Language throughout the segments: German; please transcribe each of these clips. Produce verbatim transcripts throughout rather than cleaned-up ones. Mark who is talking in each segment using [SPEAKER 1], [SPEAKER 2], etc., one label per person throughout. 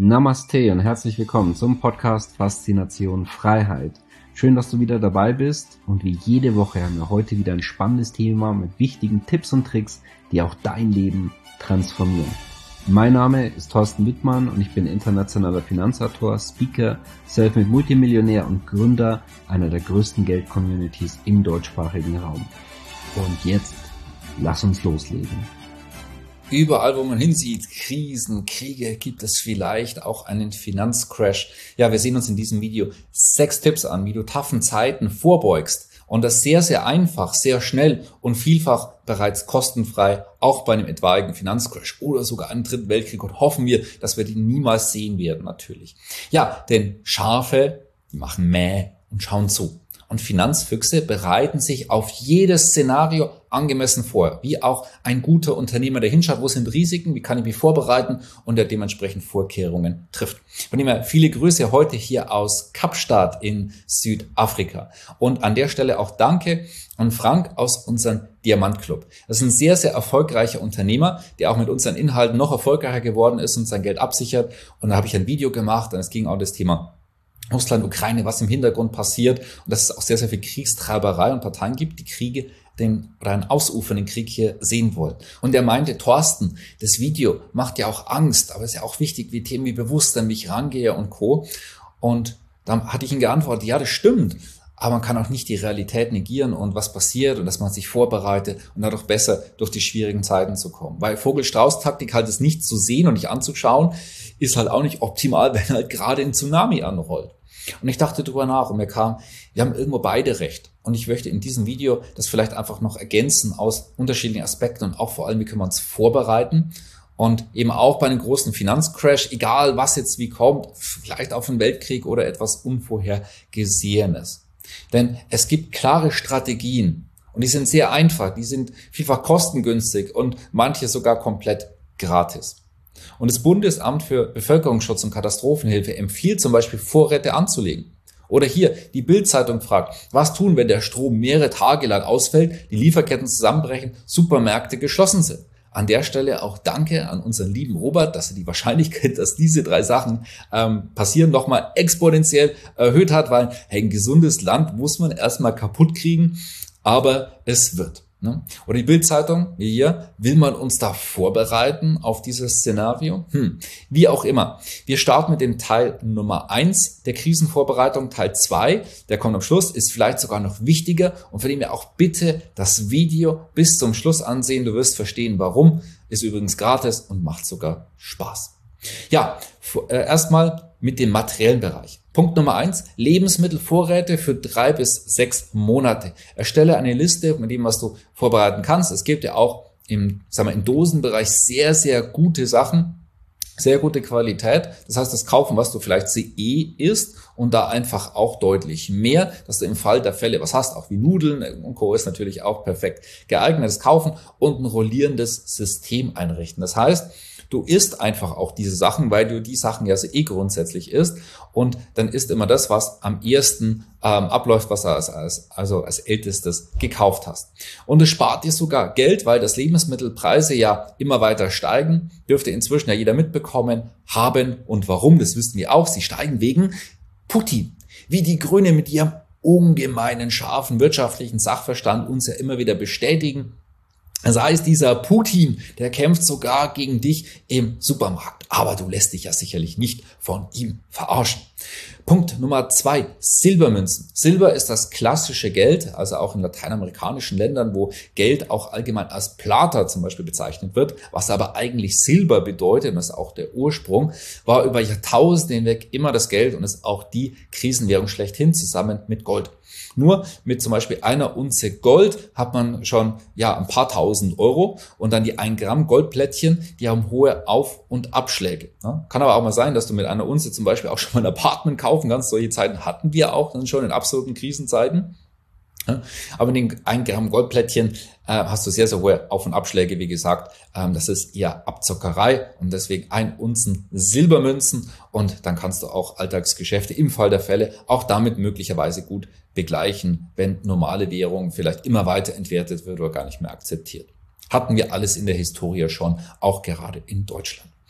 [SPEAKER 1] Namaste und herzlich willkommen zum Podcast Faszination Freiheit. Schön, dass du wieder dabei bist und wie jede Woche haben wir heute wieder ein spannendes Thema mit wichtigen Tipps und Tricks, die auch dein Leben transformieren. Mein Name ist Thorsten Wittmann und ich bin internationaler Finanzautor, Speaker, Selfmade Multimillionär und Gründer einer der größten Geld-Communities im deutschsprachigen Raum. Und jetzt, lass uns loslegen.
[SPEAKER 2] Überall, wo man hinsieht, Krisen, Kriege, gibt es vielleicht auch einen Finanzcrash. Ja, wir sehen uns in diesem Video sechs Tipps an, wie du taffen Zeiten vorbeugst. Und das sehr, sehr einfach, sehr schnell und vielfach bereits kostenfrei, auch bei einem etwaigen Finanzcrash oder sogar einem dritten Weltkrieg. Und hoffen wir, dass wir den niemals sehen werden, natürlich. Ja, denn Schafe, die machen Mäh und schauen zu. Und Finanzfüchse bereiten sich auf jedes Szenario angemessen vor, wie auch ein guter Unternehmer, der hinschaut, wo sind Risiken, wie kann ich mich vorbereiten und der dementsprechend Vorkehrungen trifft. Von dem her viele Grüße heute hier aus Kapstadt in Südafrika. Und an der Stelle auch Danke an Frank aus unserem Diamantclub. Das ist ein sehr, sehr erfolgreicher Unternehmer, der auch mit unseren Inhalten noch erfolgreicher geworden ist und sein Geld absichert. Und da habe ich ein Video gemacht und es ging auch um das Thema Russland, Ukraine, was im Hintergrund passiert und dass es auch sehr, sehr viel Kriegstreiberei und Parteien gibt, die Kriege den, oder einen ausufernden Krieg hier sehen wollen. Und er meinte, Thorsten, das Video macht ja auch Angst, aber es ist ja auch wichtig, wie Themen wie Bewusstsein, wie ich rangehe und Co. Und dann hatte ich ihm geantwortet, ja, das stimmt, aber man kann auch nicht die Realität negieren und was passiert und dass man sich vorbereitet und dadurch besser durch die schwierigen Zeiten zu kommen. Weil Vogel-Strauß-Taktik halt es nicht zu sehen und nicht anzuschauen, ist halt auch nicht optimal, wenn halt gerade ein Tsunami anrollt. Und ich dachte drüber nach und mir kam, wir haben irgendwo beide recht. Und ich möchte in diesem Video das vielleicht einfach noch ergänzen aus unterschiedlichen Aspekten und auch vor allem, wie können wir uns vorbereiten und eben auch bei einem großen Finanzcrash, egal was jetzt wie kommt, vielleicht auf einen Weltkrieg oder etwas Unvorhergesehenes. Denn es gibt klare Strategien und die sind sehr einfach, die sind vielfach kostengünstig und manche sogar komplett gratis. Und das Bundesamt für Bevölkerungsschutz und Katastrophenhilfe empfiehlt zum Beispiel, Vorräte anzulegen. Oder hier, die Bild-Zeitung fragt, was tun, wenn der Strom mehrere Tage lang ausfällt, die Lieferketten zusammenbrechen, Supermärkte geschlossen sind. An der Stelle auch Danke an unseren lieben Robert, dass er die Wahrscheinlichkeit, dass diese drei Sachen ähm, passieren, nochmal exponentiell erhöht hat, weil hey, ein gesundes Land muss man erstmal kaputt kriegen, aber es wird. Oder die Bild-Zeitung, wie hier, will man uns da vorbereiten auf dieses Szenario? Hm. Wie auch immer. Wir starten mit dem Teil Nummer eins der Krisenvorbereitung. Teil zwei, der kommt am Schluss, ist vielleicht sogar noch wichtiger und von dem wir auch bitte das Video bis zum Schluss ansehen. Du wirst verstehen, warum. Ist übrigens gratis und macht sogar Spaß. Ja, äh, erstmal mit dem materiellen Bereich. Punkt Nummer eins, Lebensmittelvorräte für drei bis sechs Monate. Erstelle eine Liste mit dem, was du vorbereiten kannst. Es gibt ja auch im, sagen wir, im Dosenbereich sehr, sehr gute Sachen, sehr gute Qualität. Das heißt, das kaufen, was du vielleicht eh isst und da einfach auch deutlich mehr, dass du im Fall der Fälle was hast, auch wie Nudeln und Co. ist natürlich auch perfekt geeignet. Das Kaufen und ein rollierendes System einrichten. Das heißt, du isst einfach auch diese Sachen, weil du die Sachen ja so eh grundsätzlich isst und dann isst immer das, was am ehesten ähm, abläuft, was du als, als, also als ältestes gekauft hast. Und es spart dir sogar Geld, weil das Lebensmittelpreise ja immer weiter steigen, dürfte inzwischen ja jeder mitbekommen haben und warum, das wissen wir auch, sie steigen wegen Putin, wie die Grünen mit ihrem ungemeinen scharfen wirtschaftlichen Sachverstand uns ja immer wieder bestätigen. Das heißt, dieser Putin, der kämpft sogar gegen dich im Supermarkt. Aber du lässt dich ja sicherlich nicht von ihm verarschen. Punkt Nummer zwei, Silbermünzen. Silber ist das klassische Geld, also auch in lateinamerikanischen Ländern, wo Geld auch allgemein als Plata zum Beispiel bezeichnet wird, was aber eigentlich Silber bedeutet, und das ist auch der Ursprung, war über Jahrtausende hinweg immer das Geld und ist auch die Krisenwährung schlechthin zusammen mit Gold. Nur mit zum Beispiel einer Unze Gold hat man schon ja ein paar tausend Euro und dann die ein Gramm Goldplättchen, die haben hohe Auf- und Abschläge. Ja, kann aber auch mal sein, dass du mit einer Unze zum Beispiel auch schon mal ein Apartment kaufen kannst. Solche Zeiten hatten wir auch dann schon in absoluten Krisenzeiten. Ja, aber in den ein Gramm Goldplättchen äh, hast du sehr, sehr hohe Auf- und Abschläge, wie gesagt. Ähm, das ist eher Abzockerei und deswegen ein Unzen Silbermünzen und dann kannst du auch Alltagsgeschäfte im Fall der Fälle auch damit möglicherweise gut begleichen, wenn normale Währung vielleicht immer weiter entwertet wird oder gar nicht mehr akzeptiert. Hatten wir alles in der Historie schon, auch gerade in Deutschland.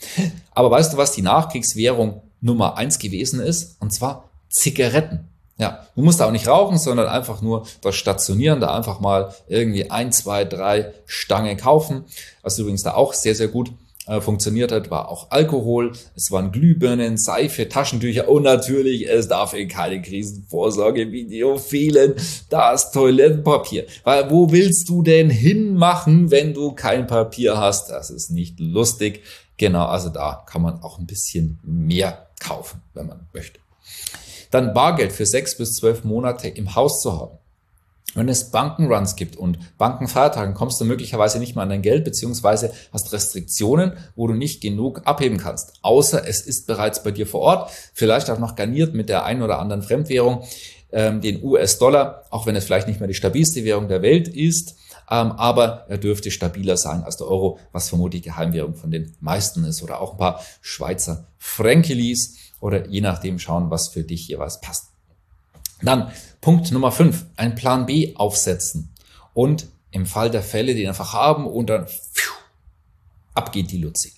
[SPEAKER 2] Aber weißt du, was die Nachkriegswährung Nummer eins gewesen ist? Und zwar Zigaretten. Ja, du musst da auch nicht rauchen, sondern einfach nur das Stationieren, da einfach mal irgendwie ein, zwei, drei Stangen kaufen. Was übrigens da auch sehr, sehr gut äh, funktioniert hat, war auch Alkohol. Es waren Glühbirnen, Seife, Taschentücher und natürlich, es darf in keine Krisenvorsorge-Video fehlen, das Toilettenpapier. Weil wo willst du denn hinmachen, wenn du kein Papier hast? Das ist nicht lustig. Genau, also da kann man auch ein bisschen mehr kaufen, wenn man möchte. Dann Bargeld für sechs bis zwölf Monate im Haus zu haben. Wenn es Bankenruns gibt und Bankenfeiertagen, kommst du möglicherweise nicht mehr an dein Geld, beziehungsweise hast Restriktionen, wo du nicht genug abheben kannst. Außer es ist bereits bei dir vor Ort, vielleicht auch noch garniert mit der einen oder anderen Fremdwährung, ähm, den U S-Dollar, auch wenn es vielleicht nicht mehr die stabilste Währung der Welt ist. Ähm, aber er dürfte stabiler sein als der Euro, was vermutlich die Heimwährung von den meisten ist. Oder auch ein paar Schweizer Frankelis. Oder je nachdem schauen, was für dich jeweils passt. Dann Punkt Nummer fünf, ein Plan B aufsetzen. Und im Fall der Fälle, den einfach haben und dann pfiuh, ab geht die Luzi.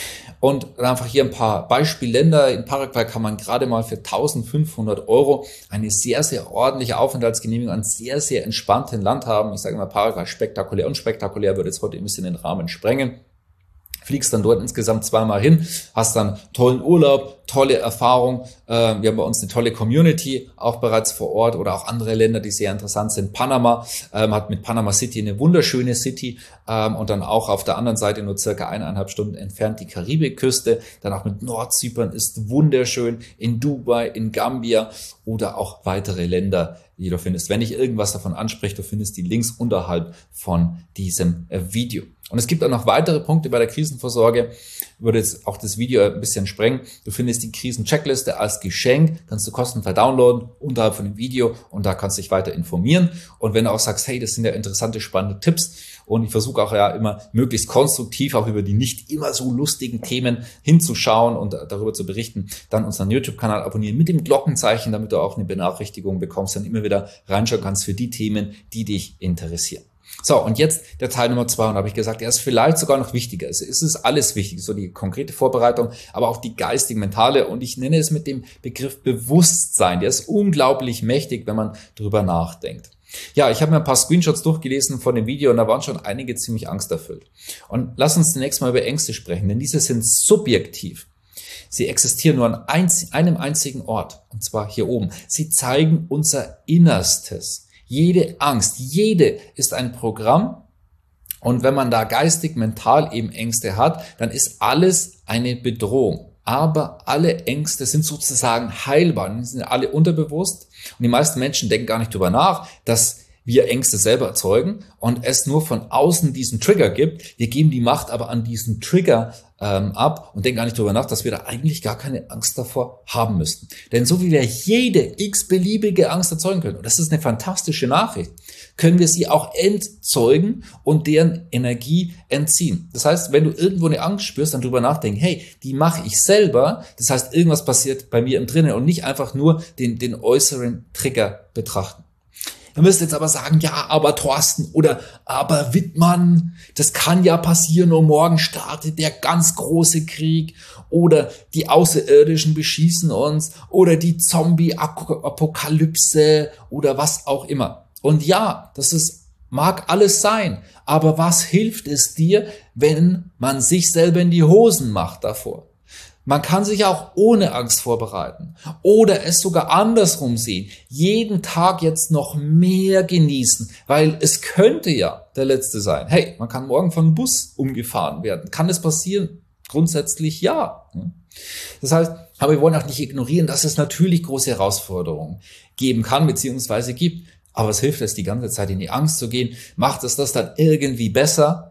[SPEAKER 2] Und einfach hier ein paar Beispielländer. In Paraguay kann man gerade mal für eintausendfünfhundert Euro eine sehr, sehr ordentliche Aufenthaltsgenehmigung an sehr, sehr entspannten Land haben. Ich sage mal, Paraguay spektakulär und spektakulär würde jetzt heute ein bisschen den Rahmen sprengen. Fliegst dann dort insgesamt zweimal hin, hast dann tollen Urlaub, tolle Erfahrung. Wir haben bei uns eine tolle Community, auch bereits vor Ort oder auch andere Länder, die sehr interessant sind. Panama hat mit Panama City eine wunderschöne City und dann auch auf der anderen Seite nur circa eineinhalb Stunden entfernt die Karibikküste. Dann auch mit Nordzypern ist wunderschön, in Dubai, in Gambia oder auch weitere Länder, die du findest. Wenn dich irgendwas davon anspricht, du findest die Links unterhalb von diesem Video. Und es gibt auch noch weitere Punkte bei der Krisenvorsorge. Ich würde jetzt auch das Video ein bisschen sprengen. Du findest die Krisencheckliste als Geschenk, kannst du kostenfrei downloaden unterhalb von dem Video und da kannst du dich weiter informieren. Und wenn du auch sagst, hey, das sind ja interessante, spannende Tipps und ich versuche auch ja immer möglichst konstruktiv auch über die nicht immer so lustigen Themen hinzuschauen und darüber zu berichten, dann unseren YouTube-Kanal abonnieren mit dem Glockenzeichen, damit du auch eine Benachrichtigung bekommst und immer wieder reinschauen kannst für die Themen, die dich interessieren. So, und jetzt der Teil Nummer zwei, und da habe ich gesagt, er ist vielleicht sogar noch wichtiger. Es ist alles wichtig, so die konkrete Vorbereitung, aber auch die geistige, mentale, und ich nenne es mit dem Begriff Bewusstsein. Der ist unglaublich mächtig, wenn man drüber nachdenkt. Ja, ich habe mir ein paar Screenshots durchgelesen von dem Video und da waren schon einige ziemlich angsterfüllt. Und lass uns zunächst mal über Ängste sprechen, denn diese sind subjektiv. Sie existieren nur an einem einzigen Ort, und zwar hier oben. Sie zeigen unser Innerstes. Jede Angst, jede ist ein Programm. Und wenn man da geistig, mental eben Ängste hat, dann ist alles eine Bedrohung. Aber alle Ängste sind sozusagen heilbar, die sind alle unterbewusst. Und die meisten Menschen denken gar nicht drüber nach, dass wir Ängste selber erzeugen und es nur von außen diesen Trigger gibt. Wir geben die Macht aber an diesen Trigger ähm, ab und denken gar nicht drüber nach, dass wir da eigentlich gar keine Angst davor haben müssten. Denn so wie wir jede x-beliebige Angst erzeugen können, und das ist eine fantastische Nachricht, können wir sie auch entzeugen und deren Energie entziehen. Das heißt, wenn du irgendwo eine Angst spürst, dann drüber nachdenken, hey, die mache ich selber. Das heißt, irgendwas passiert bei mir im Drinnen und nicht einfach nur den, den äußeren Trigger betrachten. Du müsst jetzt aber sagen, ja, aber Thorsten oder aber Wittmann, das kann ja passieren und morgen startet der ganz große Krieg oder die Außerirdischen beschießen uns oder die Zombie-Apokalypse oder was auch immer. Und ja, das ist, mag alles sein, aber was hilft es dir, wenn man sich selber in die Hosen macht davor? Man kann sich auch ohne Angst vorbereiten oder es sogar andersrum sehen. Jeden Tag jetzt noch mehr genießen, weil es könnte ja der letzte sein. Hey, man kann morgen von einem Bus umgefahren werden. Kann das passieren? Grundsätzlich ja. Das heißt, aber wir wollen auch nicht ignorieren, dass es natürlich große Herausforderungen geben kann bzw. gibt. Aber es hilft es, die ganze Zeit in die Angst zu gehen. Macht es das dann irgendwie besser?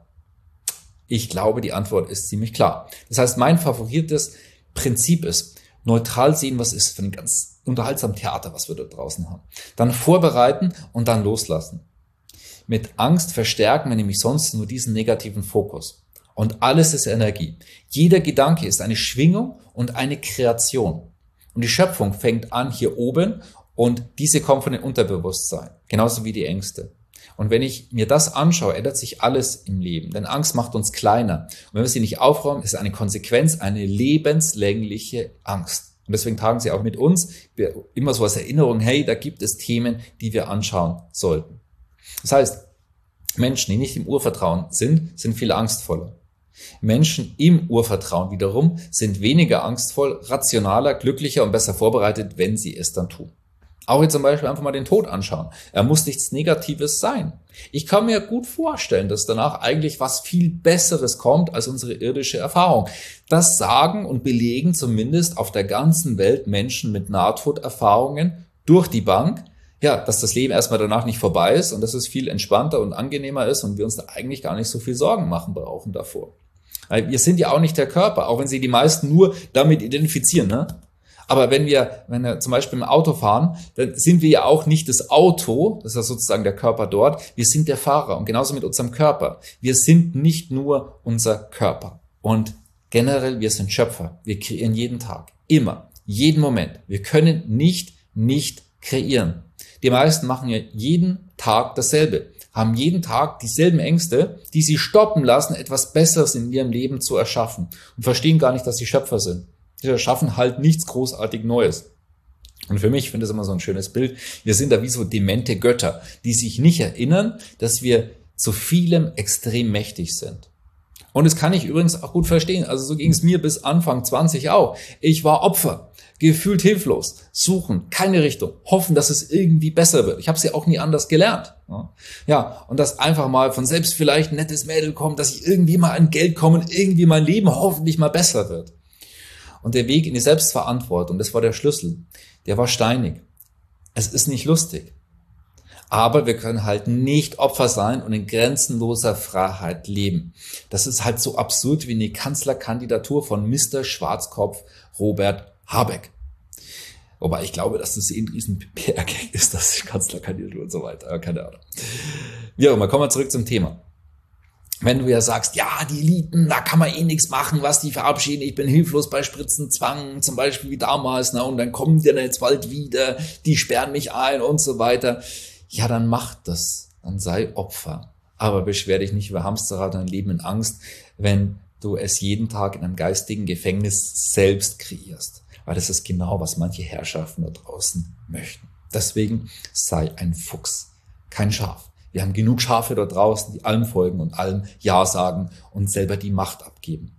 [SPEAKER 2] Ich glaube, die Antwort ist ziemlich klar. Das heißt, mein favoriertes Prinzip ist, neutral sehen, was ist für ein ganz unterhaltsames Theater, was wir da draußen haben. Dann vorbereiten und dann loslassen. Mit Angst verstärken wir nämlich sonst nur diesen negativen Fokus. Und alles ist Energie. Jeder Gedanke ist eine Schwingung und eine Kreation. Und die Schöpfung fängt an hier oben und diese kommt von dem Unterbewusstsein. Genauso wie die Ängste. Und wenn ich mir das anschaue, ändert sich alles im Leben. Denn Angst macht uns kleiner. Und wenn wir sie nicht aufräumen, ist eine Konsequenz eine lebenslängliche Angst. Und deswegen tragen sie auch mit uns immer so als Erinnerung, hey, da gibt es Themen, die wir anschauen sollten. Das heißt, Menschen, die nicht im Urvertrauen sind, sind viel angstvoller. Menschen im Urvertrauen wiederum sind weniger angstvoll, rationaler, glücklicher und besser vorbereitet, wenn sie es dann tun. Auch jetzt zum Beispiel einfach mal den Tod anschauen. Er muss nichts Negatives sein. Ich kann mir gut vorstellen, dass danach eigentlich was viel Besseres kommt als unsere irdische Erfahrung. Das sagen und belegen zumindest auf der ganzen Welt Menschen mit Nahtoderfahrungen durch die Bank, ja, dass das Leben erstmal danach nicht vorbei ist und dass es viel entspannter und angenehmer ist und wir uns da eigentlich gar nicht so viel Sorgen machen brauchen davor. Weil wir sind ja auch nicht der Körper, auch wenn sie die meisten nur damit identifizieren, ne? Aber wenn wir, wenn wir zum Beispiel im Auto fahren, dann sind wir ja auch nicht das Auto, das ist sozusagen der Körper dort, wir sind der Fahrer und genauso mit unserem Körper. Wir sind nicht nur unser Körper und generell, wir sind Schöpfer. Wir kreieren jeden Tag, immer, jeden Moment. Wir können nicht, nicht kreieren. Die meisten machen ja jeden Tag dasselbe, haben jeden Tag dieselben Ängste, die sie stoppen lassen, etwas Besseres in ihrem Leben zu erschaffen und verstehen gar nicht, dass sie Schöpfer sind. Wir schaffen halt nichts großartig Neues. Und für mich, ich finde das immer so ein schönes Bild, wir sind da wie so demente Götter, die sich nicht erinnern, dass wir zu vielem extrem mächtig sind. Und das kann ich übrigens auch gut verstehen. Also so ging es mir bis Anfang zwanzig auch. Ich war Opfer, gefühlt hilflos, suchen, keine Richtung, hoffen, dass es irgendwie besser wird. Ich habe es ja auch nie anders gelernt. Ja, und dass einfach mal von selbst vielleicht ein nettes Mädel kommt, dass ich irgendwie mal an Geld komme und irgendwie mein Leben hoffentlich mal besser wird. Und der Weg in die Selbstverantwortung, das war der Schlüssel, der war steinig. Es ist nicht lustig. Aber wir können halt nicht Opfer sein und in grenzenloser Freiheit leben. Das ist halt so absurd wie eine Kanzlerkandidatur von Mister Schwarzkopf Robert Habeck. Wobei ich glaube, dass das eh ein riesen P R-Gag ist, das ist Kanzlerkandidatur und so weiter. Keine Ahnung. Wie auch immer, kommen wir zurück zum Thema. Wenn du ja sagst, ja, die Eliten, da kann man eh nichts machen, was die verabschieden, ich bin hilflos bei Spritzenzwang, zum Beispiel wie damals, na, und dann kommen die dann jetzt bald wieder, die sperren mich ein und so weiter. Ja, dann mach das, dann sei Opfer. Aber beschwer dich nicht über Hamsterrad und Leben in Angst, wenn du es jeden Tag in einem geistigen Gefängnis selbst kreierst. Weil das ist genau, was manche Herrschaften da draußen möchten. Deswegen sei ein Fuchs, kein Schaf. Wir haben genug Schafe da draußen, die allem folgen und allem Ja sagen und selber die Macht abgeben.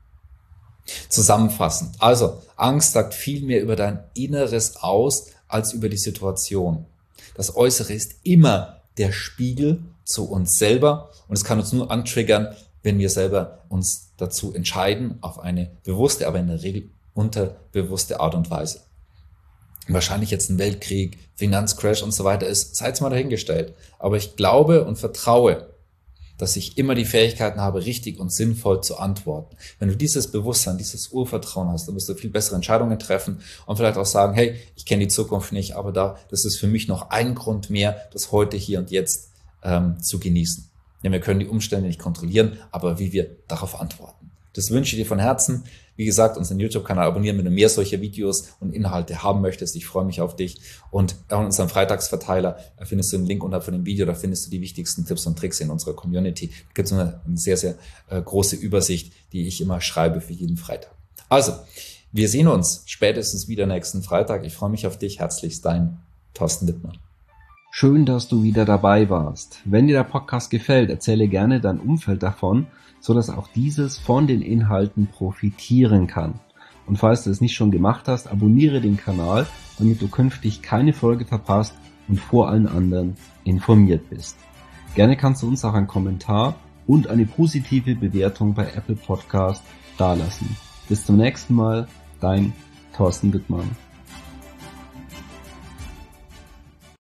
[SPEAKER 2] Zusammenfassend. Also, Angst sagt viel mehr über dein Inneres aus als über die Situation. Das Äußere ist immer der Spiegel zu uns selber und es kann uns nur antriggern, wenn wir selber uns dazu entscheiden, auf eine bewusste, aber in der Regel unterbewusste Art und Weise. Wahrscheinlich jetzt ein Weltkrieg, Finanzcrash und so weiter ist, seid's mal dahingestellt. Aber ich glaube und vertraue, dass ich immer die Fähigkeiten habe, richtig und sinnvoll zu antworten. Wenn du dieses Bewusstsein, dieses Urvertrauen hast, dann wirst du viel bessere Entscheidungen treffen und vielleicht auch sagen, hey, ich kenne die Zukunft nicht, aber da, das ist für mich noch ein Grund mehr, das heute, hier und jetzt ähm, zu genießen. Ja, wir können die Umstände nicht kontrollieren, aber wie wir darauf antworten. Das wünsche ich dir von Herzen. Wie gesagt, unseren YouTube-Kanal abonnieren, wenn du mehr solcher Videos und Inhalte haben möchtest. Ich freue mich auf dich. Und in unserem Freitagsverteiler findest du einen Link unterhalb von dem Video. Da findest du die wichtigsten Tipps und Tricks in unserer Community. Da gibt es eine, eine sehr, sehr äh, große Übersicht, die ich immer schreibe für jeden Freitag. Also, wir sehen uns spätestens wieder nächsten Freitag. Ich freue mich auf dich. Herzlichst dein Thorsten Wittmann.
[SPEAKER 1] Schön, dass du wieder dabei warst. Wenn dir der Podcast gefällt, erzähle gerne dein Umfeld davon, so dass auch dieses von den Inhalten profitieren kann. Und falls du es nicht schon gemacht hast, abonniere den Kanal, damit du künftig keine Folge verpasst und vor allen anderen informiert bist. Gerne kannst du uns auch einen Kommentar und eine positive Bewertung bei Apple Podcast dalassen. Bis zum nächsten Mal, dein Thorsten Wittmann.